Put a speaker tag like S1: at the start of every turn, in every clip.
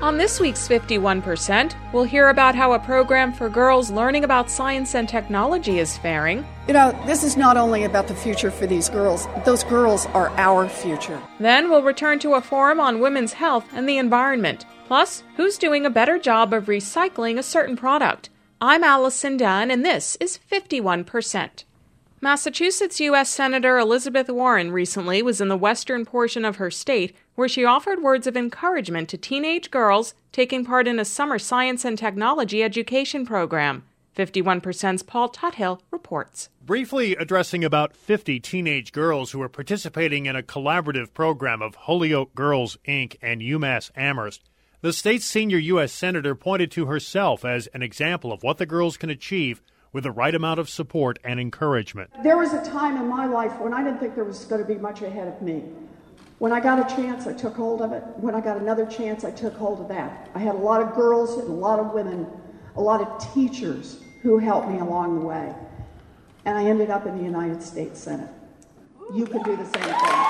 S1: On this week's 51%, we'll hear about how a program for girls learning about science and technology is faring.
S2: This is not only about the future for these girls. Those girls are our future.
S1: Then we'll return to a forum on women's health and the environment. Plus, who's doing a better job of recycling a certain product? I'm Allison Dunn, and this is 51%. Massachusetts U.S. Senator Elizabeth Warren recently was in the western portion of her state, where she offered words of encouragement to teenage girls taking part in a summer science and technology education program. 51%'s Paul Tuthill reports.
S3: Briefly addressing about 50 teenage girls who are participating in a collaborative program of Holyoke Girls, Inc. and UMass Amherst, the state's senior U.S. Senator pointed to herself as an example of what the girls can achieve with the right amount of support and encouragement.
S2: There was a time in my life when I didn't think there was going to be much ahead of me. When I got a chance, I took hold of it. When I got another chance, I took hold of that. I had a lot of girls and a lot of women, a lot of teachers who helped me along the way. And I ended up in the United States Senate. You can do the same thing.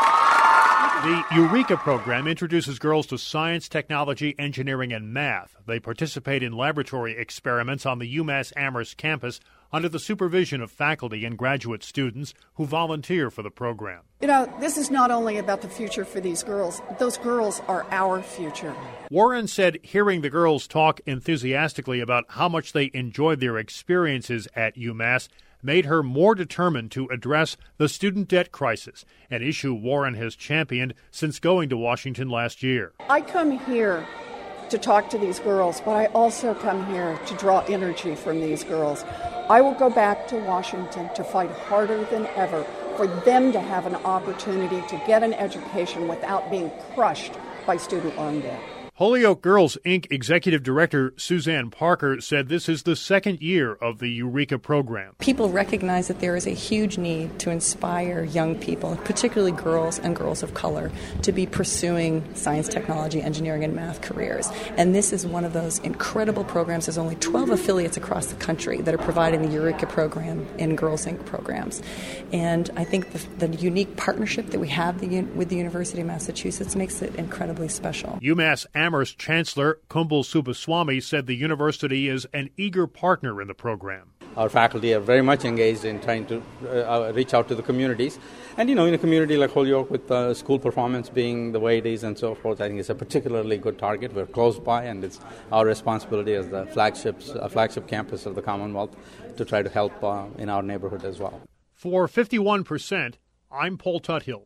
S3: The Eureka program introduces girls to science, technology, engineering, and math. They participate in laboratory experiments on the UMass Amherst campus under the supervision of faculty and graduate students who volunteer for the program.
S2: This is not only about the future for these girls. Those girls are our future.
S3: Warren said hearing the girls talk enthusiastically about how much they enjoyed their experiences at UMass made her more determined to address the student debt crisis, an issue Warren has championed since going to Washington last year.
S2: I come here to talk to these girls, but I also come here to draw energy from these girls. I will go back to Washington to fight harder than ever for them to have an opportunity to get an education without being crushed by student loan debt.
S3: Holyoke Girls, Inc. Executive Director Suzanne Parker said this is the second year of the Eureka program.
S4: People recognize that there is a huge need to inspire young people, particularly girls and girls of color, to be pursuing science, technology, engineering, and math careers. And this is one of those incredible programs. There's only 12 affiliates across the country that are providing the Eureka program in Girls, Inc. programs. And I think the unique partnership that we have with the University of Massachusetts makes it incredibly special.
S3: UMass Amherst Chancellor Kumbal Subbaswamy said the university is an eager partner in the program.
S5: Our faculty are very much engaged in trying to reach out to the communities. And, in a community like Holyoke with school performance being the way it is and so forth, I think it's a particularly good target. We're close by, and it's our responsibility as the flagship campus of the Commonwealth to try to help in our neighborhood as well.
S3: For 51%, I'm Paul Tuthill.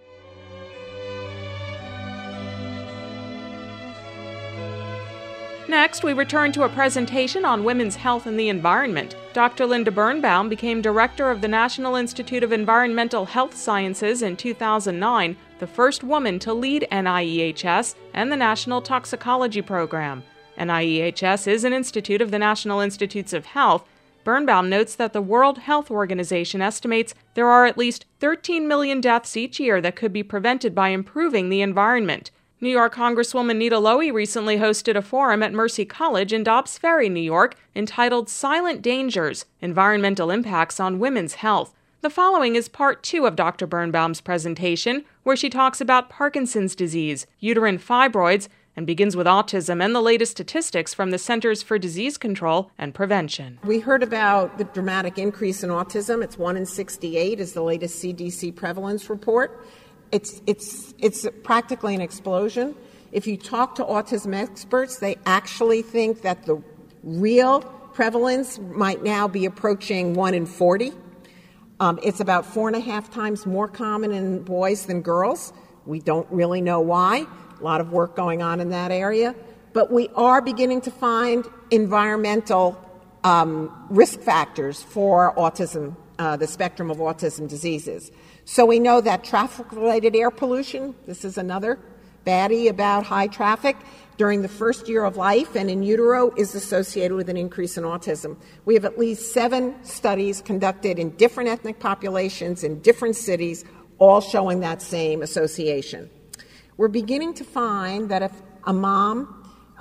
S1: Next, we return to a presentation on women's health and the environment. Dr. Linda Birnbaum became director of the National Institute of Environmental Health Sciences in 2009, the first woman to lead NIEHS and the National Toxicology Program. NIEHS is an institute of the National Institutes of Health. Birnbaum notes that the World Health Organization estimates there are at least 13 million deaths each year that could be prevented by improving the environment. New York Congresswoman Nita Lowey recently hosted a forum at Mercy College in Dobbs Ferry, New York, entitled Silent Dangers: Environmental Impacts on Women's Health. The following is part 2 of Dr. Birnbaum's presentation, where she talks about Parkinson's disease, uterine fibroids, and begins with autism and the latest statistics from the Centers for Disease Control and Prevention.
S6: We heard about the dramatic increase in autism. It's 1 in 68 is the latest CDC prevalence report. It's practically an explosion. If you talk to autism experts, they actually think that the real prevalence might now be approaching 1 in 40. It's about 4.5 times more common in boys than girls. We don't really know why. A lot of work going on in that area. But we are beginning to find environmental risk factors for autism, the spectrum of autism diseases. So we know that traffic-related air pollution, this is another baddie about high traffic, during the first year of life and in utero is associated with an increase in autism. We have at least 7 studies conducted in different ethnic populations in different cities, all showing that same association. We're beginning to find that if a mom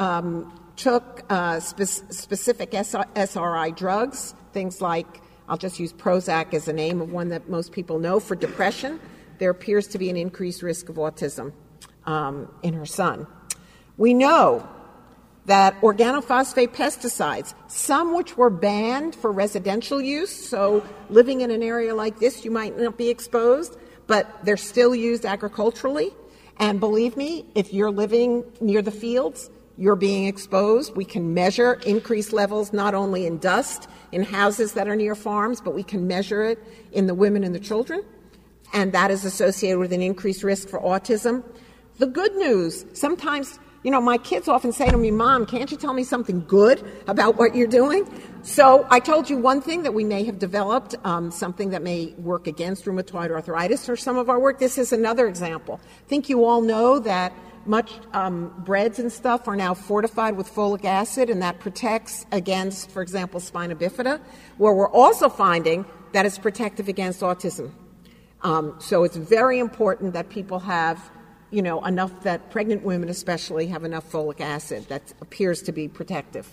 S6: took specific SRI drugs, things like, I'll just use Prozac as a name of one that most people know, for depression, there appears to be an increased risk of autism in her son. We know that organophosphate pesticides, some which were banned for residential use, so living in an area like this you might not be exposed, but they're still used agriculturally. And believe me, if you're living near the fields, you're being exposed. We can measure increased levels not only in dust in houses that are near farms, but we can measure it in the women and the children, and that is associated with an increased risk for autism. The good news, sometimes, my kids often say to me, Mom, can't you tell me something good about what you're doing? So I told you one thing that we may have developed, something that may work against rheumatoid arthritis or some of our work. This is another example. I think you all know that much breads and stuff are now fortified with folic acid, and that protects against, for example, spina bifida, where we're also finding that it's protective against autism. So it's very important that people have enough, that pregnant women especially have enough folic acid that appears to be protective.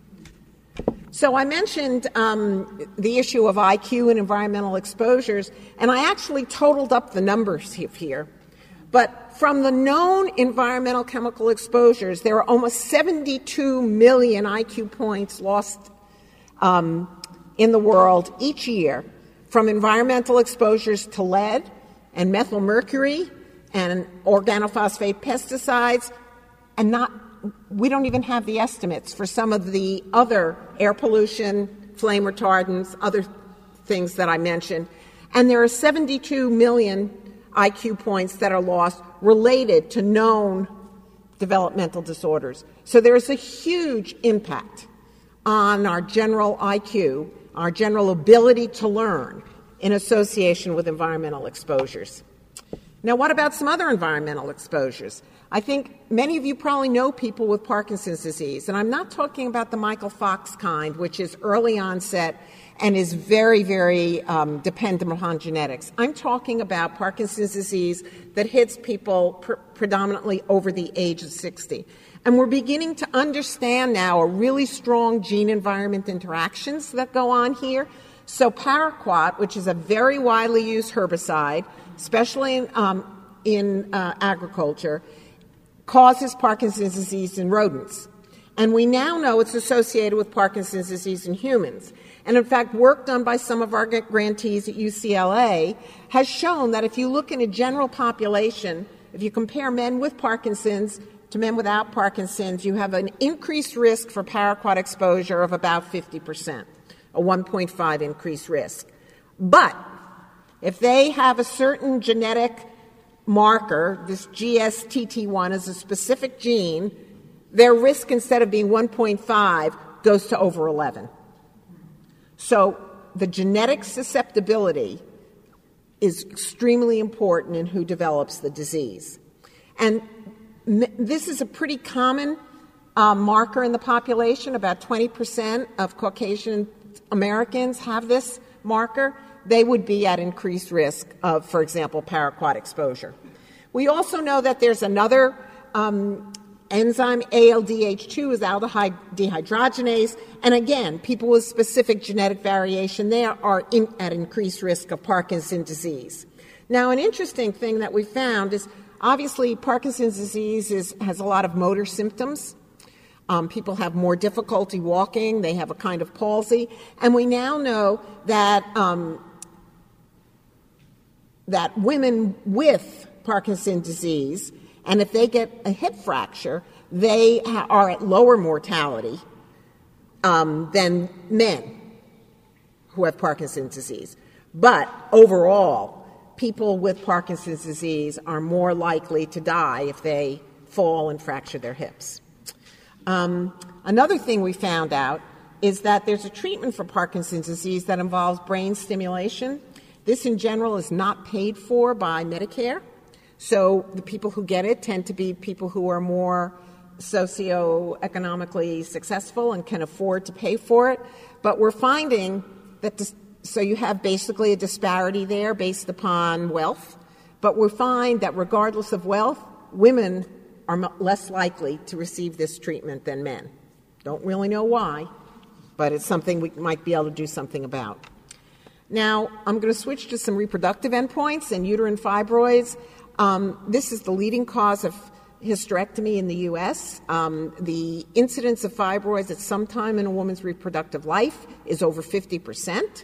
S6: So I mentioned the issue of IQ and environmental exposures, and I actually totaled up the numbers here. But from the known environmental chemical exposures, there are almost 72 million IQ points lost in the world each year from environmental exposures to lead and methylmercury and organophosphate pesticides, and we don't even have the estimates for some of the other air pollution, flame retardants, other things that I mentioned. And there are 72 million IQ points that are lost related to known developmental disorders. So there's a huge impact on our general IQ, our general ability to learn in association with environmental exposures. Now, what about some other environmental exposures? I think many of you probably know people with Parkinson's disease, and I'm not talking about the Michael Fox kind, which is early onset and is very, very dependent upon genetics. I'm talking about Parkinson's disease that hits people predominantly over the age of 60. And we're beginning to understand now a really strong gene-environment interactions that go on here. So paraquat, which is a very widely used herbicide, especially in agriculture, causes Parkinson's disease in rodents. And we now know it's associated with Parkinson's disease in humans. And in fact, work done by some of our grantees at UCLA has shown that if you look in a general population, if you compare men with Parkinson's to men without Parkinson's, you have an increased risk for paraquat exposure of about 50%, a 1.5 increased risk. But if they have a certain genetic marker, this GSTT1 is a specific gene, their risk, instead of being 1.5, goes to over 11. So the genetic susceptibility is extremely important in who develops the disease. And this is a pretty common marker in the population. About 20% of Caucasian Americans have this marker. They would be at increased risk of, for example, paraquat exposure. We also know that there's another enzyme, ALDH2, is aldehyde dehydrogenase, and again, people with specific genetic variation there are at increased risk of Parkinson's disease. Now, an interesting thing that we found is, obviously, Parkinson's disease has a lot of motor symptoms. People have more difficulty walking, they have a kind of palsy, and we now know that that women with Parkinson's disease, and if they get a hip fracture, they are at lower mortality than men who have Parkinson's disease. But overall, people with Parkinson's disease are more likely to die if they fall and fracture their hips. Another thing we found out is that there's a treatment for Parkinson's disease that involves brain stimulation. This, in general, is not paid for by Medicare. So the people who get it tend to be people who are more socioeconomically successful and can afford to pay for it. But we're finding that so you have basically a disparity there based upon wealth. But we find that regardless of wealth, women are less likely to receive this treatment than men. Don't really know why, but it's something we might be able to do something about. Now, I'm going to switch to some reproductive endpoints and uterine fibroids. This is the leading cause of hysterectomy in the U.S. The incidence of fibroids at some time in a woman's reproductive life is over 50%.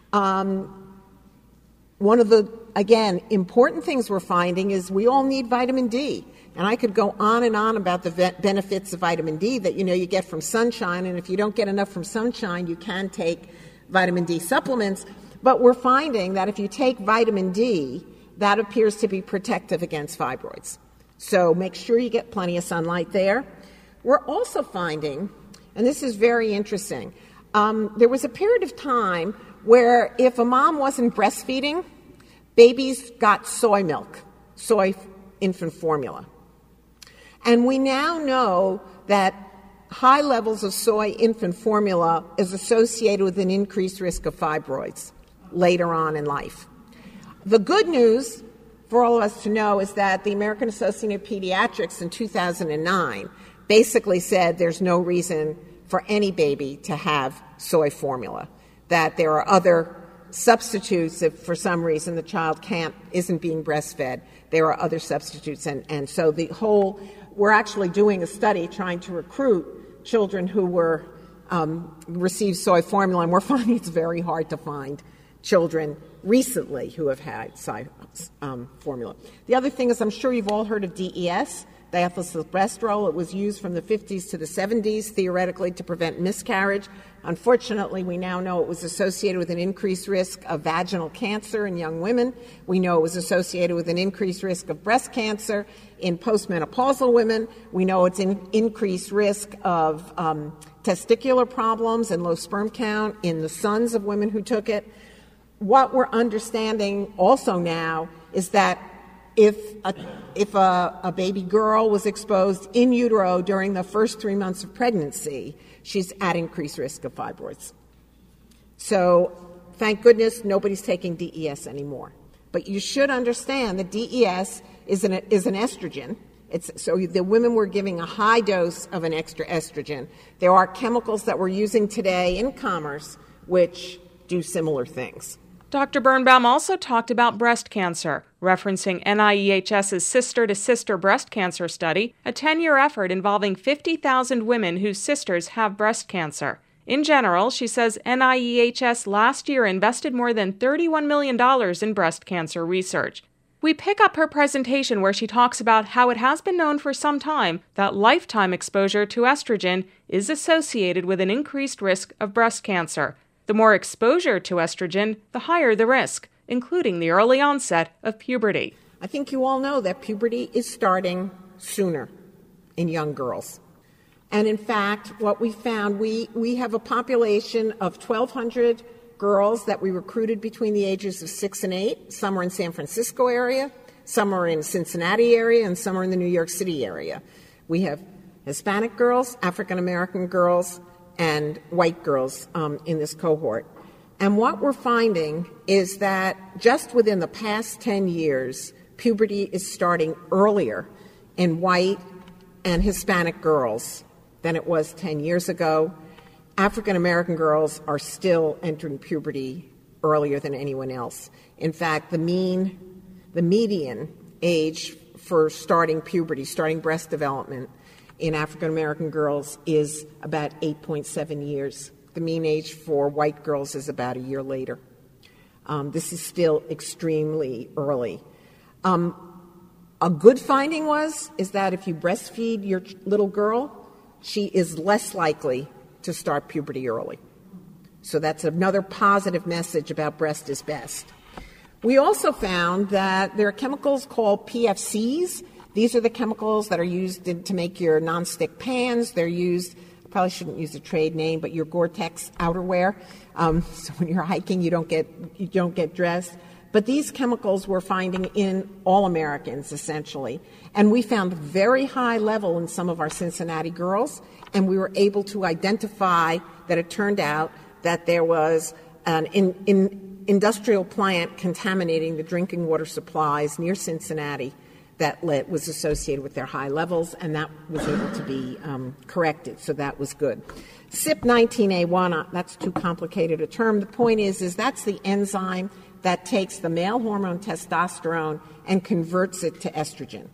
S6: One of the, again, important things we're finding is we all need vitamin D. And I could go on and on about the benefits of vitamin D that, you get from sunshine. And if you don't get enough from sunshine, you can take vitamin D supplements. But we're finding that if you take vitamin D, that appears to be protective against fibroids. So make sure you get plenty of sunlight there. We're also finding, and this is very interesting, there was a period of time where if a mom wasn't breastfeeding, babies got soy milk, soy infant formula. And we now know that high levels of soy infant formula is associated with an increased risk of fibroids later on in life. The good news for all of us to know is that the American Association of Pediatrics in 2009 basically said there's no reason for any baby to have soy formula, that there are other substitutes if for some reason the child isn't being breastfed. There are other substitutes. And so we're actually doing a study trying to recruit children who received soy formula, and we're finding it's very hard to find children recently who have had soy formula. The other thing is, I'm sure you've all heard of DES, diethylstilbestrol. It was used from the 50s to the 70s, theoretically, to prevent miscarriage. Unfortunately, we now know it was associated with an increased risk of vaginal cancer in young women. We know it was associated with an increased risk of breast cancer in postmenopausal women. We know it's an increased risk of testicular problems and low sperm count in the sons of women who took it. What we're understanding also now is that if a baby girl was exposed in utero during the first 3 months of pregnancy, she's at increased risk of fibroids. So thank goodness nobody's taking DES anymore. But you should understand that DES is an estrogen. So the women were giving a high dose of an extra estrogen. There are chemicals that we're using today in commerce which do similar things.
S1: Dr. Birnbaum also talked about breast cancer, referencing NIEHS's Sister-to-Sister Breast Cancer Study, a 10-year effort involving 50,000 women whose sisters have breast cancer. In general, she says NIEHS last year invested more than $31 million in breast cancer research. We pick up her presentation where she talks about how it has been known for some time that lifetime exposure to estrogen is associated with an increased risk of breast cancer. The more exposure to estrogen, the higher the risk, including the early onset of puberty.
S6: I think you all know that puberty is starting sooner in young girls. And in fact, what we found, we have a population of 1,200 girls that we recruited between the ages of 6 and 8. Some are in San Francisco area, some are in Cincinnati area, and some are in the New York City area. We have Hispanic girls, African American girls, and white girls in this cohort. And what we're finding is that just within the past 10 years, puberty is starting earlier in white and Hispanic girls than it was 10 years ago. African American girls are still entering puberty earlier than anyone else. In fact, the median age for starting puberty, starting breast development, in African American girls is about 8.7 years. The mean age for white girls is about a year later. This is still extremely early. A good finding is that if you breastfeed your little girl, she is less likely to start puberty early. So that's another positive message about breast is best. We also found that there are chemicals called PFCs. These are the chemicals that are used to make your nonstick pans. They're used, I probably shouldn't use a trade name, but your Gore-Tex outerwear. So when you're hiking, you don't get dressed. But these chemicals we're finding in all Americans, essentially. And we found a very high level in some of our Cincinnati girls, and we were able to identify that it turned out that there was an industrial plant contaminating the drinking water supplies near Cincinnati that was associated with their high levels, and that was able to be corrected, so that was good. CYP19A1, that's too complicated a term. The point is that's the enzyme that takes the male hormone testosterone and converts it to estrogen.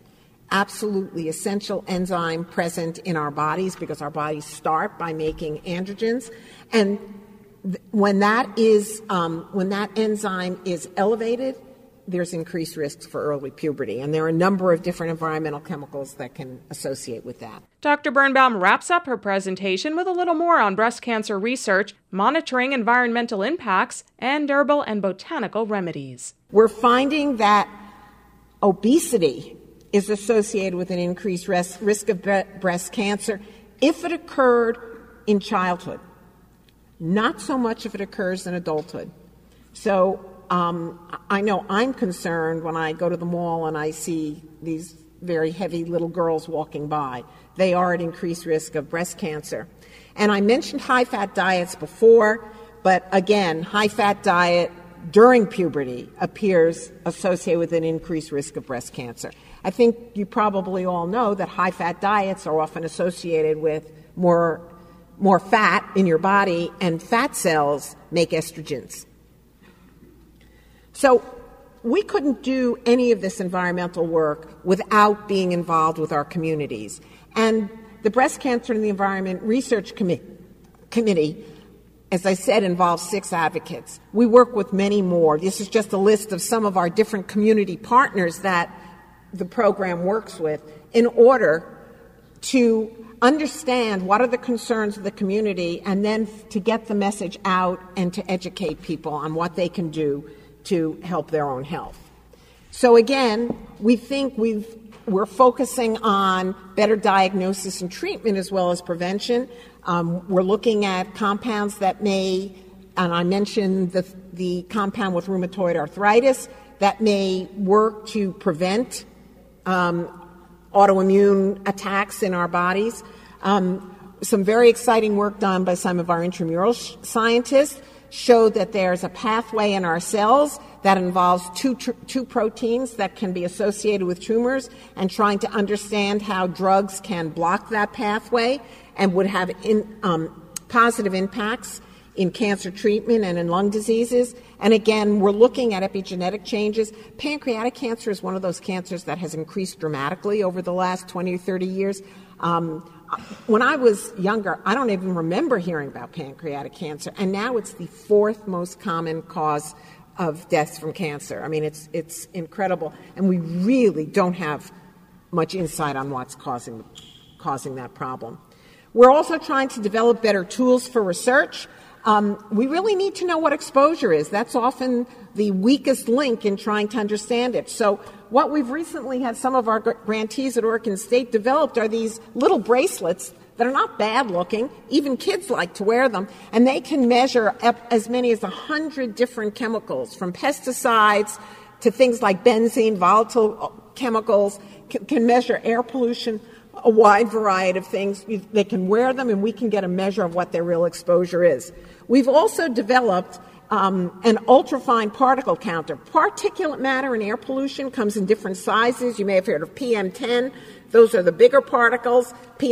S6: absolutely essential enzyme present in our bodies because our bodies start by making androgens. And when that enzyme is elevated, there's increased risks for early puberty. And there are a number of different environmental chemicals that can associate with that.
S1: Dr. Birnbaum wraps up her presentation with a little more on breast cancer research, monitoring environmental impacts, and herbal and botanical remedies.
S6: We're finding that obesity is associated with an increased risk of breast cancer if it occurred in childhood, not so much if it occurs in adulthood. So I know I'm concerned when I go to the mall and I see these very heavy little girls walking by. They are at increased risk of breast cancer. And I mentioned high-fat diets before, but again, high-fat diet during puberty appears associated with an increased risk of breast cancer. I think you probably all know that high-fat diets are often associated with more fat in your body, and fat cells make estrogens. So we couldn't do any of this environmental work without being involved with our communities. And the Breast Cancer and the Environment Research Committee, as I said, involves 6 advocates. We work with many more. This is just a list of some of our different community partners that the program works with in order to understand what are the concerns of the community and then to get the message out and to educate people on what they can do to help their own health. So again, we think we're focusing on better diagnosis and treatment as well as prevention. We're looking at compounds that may, and I mentioned the compound with rheumatoid arthritis, that may work to prevent autoimmune attacks in our bodies. Some very exciting work done by some of our intramural scientists showed that there's a pathway in our cells that involves two proteins that can be associated with tumors, and trying to understand how drugs can block that pathway and would have positive impacts in cancer treatment and in lung diseases. And again, we're looking at epigenetic changes. Pancreatic cancer is one of those cancers that has increased dramatically over the last 20 or 30 years. When I was younger, I don't even remember hearing about pancreatic cancer, and now it's the 4th most common cause of deaths from cancer. I mean, it's incredible, and we really don't have much insight on what's causing that problem. We're also trying to develop better tools for research. We really need to know what exposure is. That's often the weakest link in trying to understand it. So what we've recently had some of our grantees at Oregon State developed are these little bracelets that are not bad looking. Even kids like to wear them. And they can measure as many as 100 different chemicals, from pesticides to things like benzene, volatile chemicals, can measure air pollution, a wide variety of things. They can wear them, and we can get a measure of what their real exposure is. We've also developed an ultrafine particle counter. Particulate matter in air pollution comes in different sizes. You may have heard of PM10. Those are the bigger particles.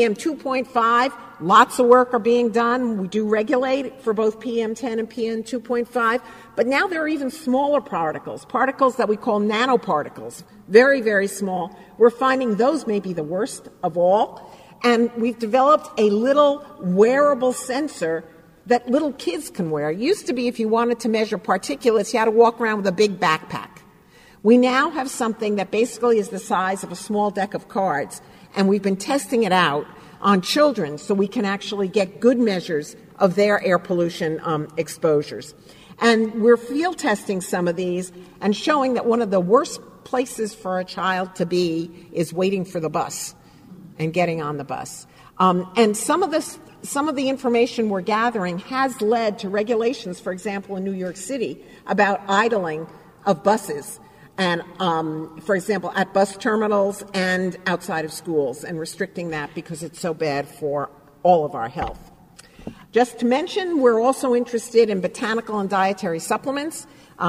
S6: PM2.5, lots of work are being done. We do regulate for both PM10 and PM2.5. But now there are even smaller particles that we call nanoparticles, very, very small. We're finding those may be the worst of all. And we've developed a little wearable sensor that little kids can wear. It used to be if you wanted to measure particulates, you had to walk around with a big backpack. We now have something that basically is the size of a small deck of cards, and we've been testing it out on children so we can actually get good measures of their air pollution exposures. And we're field testing some of these and showing that one of the worst places for a child to be is waiting for the bus and getting on the bus. And some of the information we're gathering has led to regulations, for example, in New York City, about idling of buses, and, for example, at bus terminals and outside of schools, and restricting that because it's so bad for all of our health. Just to mention, we're also interested in botanical and dietary supplements.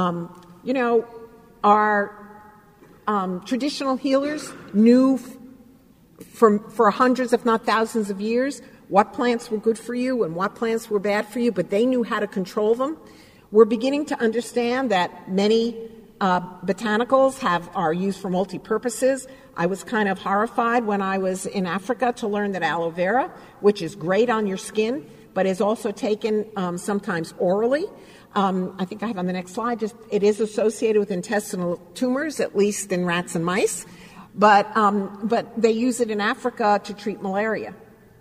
S6: Our traditional healers knew for hundreds, if not thousands of years, what plants were good for you and what plants were bad for you, but they knew how to control them. We're beginning to understand that many Botanicals are used for multi-purposes. I was kind of horrified when I was in Africa to learn that aloe vera, which is great on your skin, but is also taken sometimes orally. I think I have on the next slide, it is associated with intestinal tumors, at least in rats and mice, but they use it in Africa to treat malaria.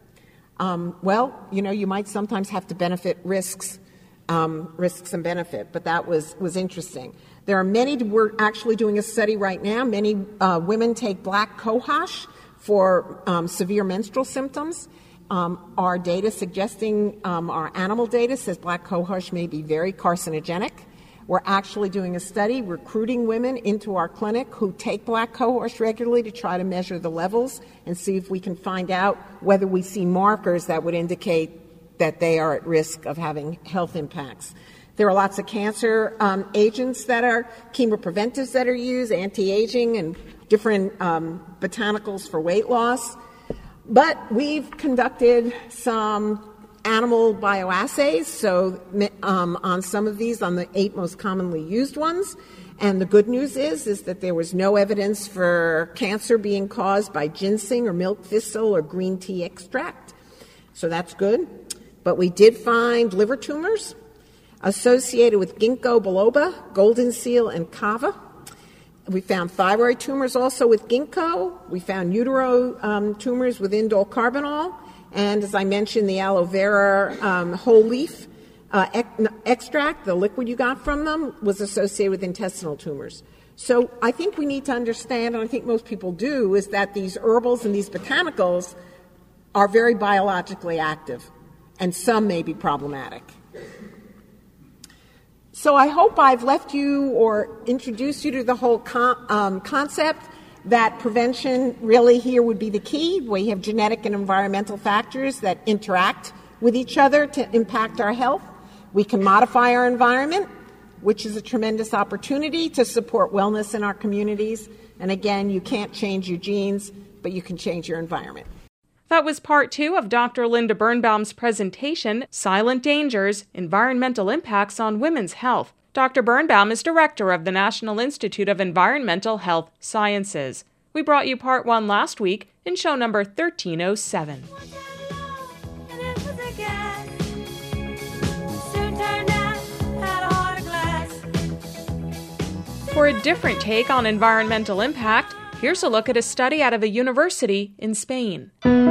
S6: You might sometimes have to benefit risks and benefit, but that was interesting. There are many, we're actually doing a study right now, many women take black cohosh for severe menstrual symptoms. Our data suggesting, our animal data says black cohosh may be very carcinogenic. We're actually doing a study recruiting women into our clinic who take black cohosh regularly to try to measure the levels and see if we can find out whether we see markers that would indicate that they are at risk of having health impacts. There are lots of cancer agents that are chemopreventives that are used, anti-aging, and different botanicals for weight loss. But we've conducted some animal bioassays, so on some of these, on the 8 most commonly used ones. And the good news is that there was no evidence for cancer being caused by ginseng or milk thistle or green tea extract. So that's good. But we did find liver tumors associated with ginkgo biloba, golden seal, and kava. We found thyroid tumors also with ginkgo. We found utero tumors with indole carbinol. And as I mentioned, the aloe vera whole leaf extract, the liquid you got from them, was associated with intestinal tumors. So I think we need to understand, and I think most people do, is that these herbals and these botanicals are very biologically active, and some may be problematic. So I hope I've left you or introduced you to the whole concept that prevention really here would be the key. We have genetic and environmental factors that interact with each other to impact our health. We can modify our environment, which is a tremendous opportunity to support wellness in our communities. And again, you can't change your genes, but you can change your environment.
S1: That was part 2 of Dr. Linda Birnbaum's presentation, Silent Dangers, Environmental Impacts on Women's Health. Dr. Birnbaum is director of the National Institute of Environmental Health Sciences. We brought you part 1 last week in show number 1307. For a different take on environmental impact, here's a look at a study out of a university in Spain.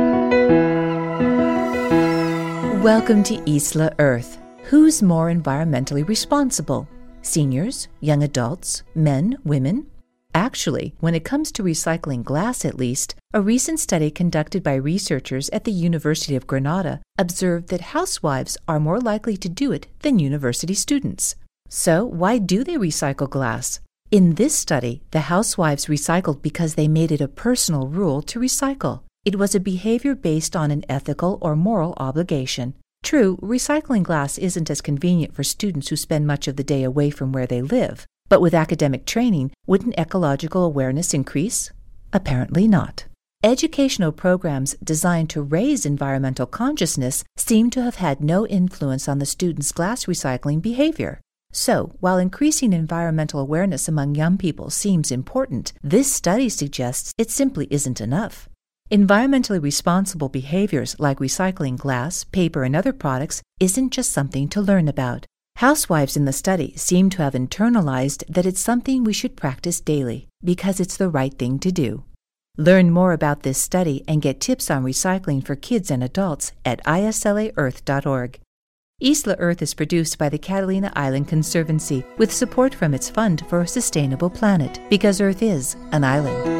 S7: Welcome to Isla Earth. Who's more environmentally responsible? Seniors, young adults, men, women? Actually, when it comes to recycling glass at least, a recent study conducted by researchers at the University of Granada observed that housewives are more likely to do it than university students. So, why do they recycle glass? In this study, the housewives recycled because they made it a personal rule to recycle. It was a behavior based on an ethical or moral obligation. True, recycling glass isn't as convenient for students who spend much of the day away from where they live. But with academic training, wouldn't ecological awareness increase? Apparently not. Educational programs designed to raise environmental consciousness seem to have had no influence on the students' glass recycling behavior. So, while increasing environmental awareness among young people seems important, this study suggests it simply isn't enough. Environmentally responsible behaviors like recycling glass, paper, and other products isn't just something to learn about. Housewives in the study seem to have internalized that it's something we should practice daily because it's the right thing to do. Learn more about this study and get tips on recycling for kids and adults at islaearth.org. Isla Earth is produced by the Catalina Island Conservancy with support from its Fund for a Sustainable Planet, because Earth is an island.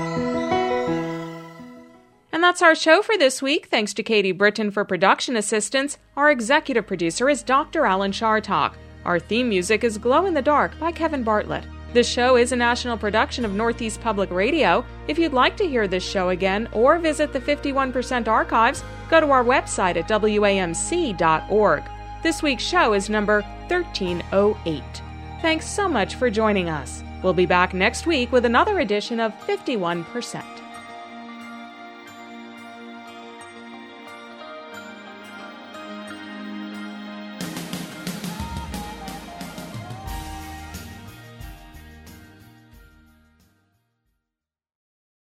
S1: And that's our show for this week. Thanks to Katie Britton for production assistance. Our executive producer is Dr. Alan Chartok. Our theme music is Glow in the Dark by Kevin Bartlett. This show is a national production of Northeast Public Radio. If you'd like to hear this show again or visit the 51% archives, go to our website at wamc.org. This week's show is number 1308. Thanks so much for joining us. We'll be back next week with another edition of 51%.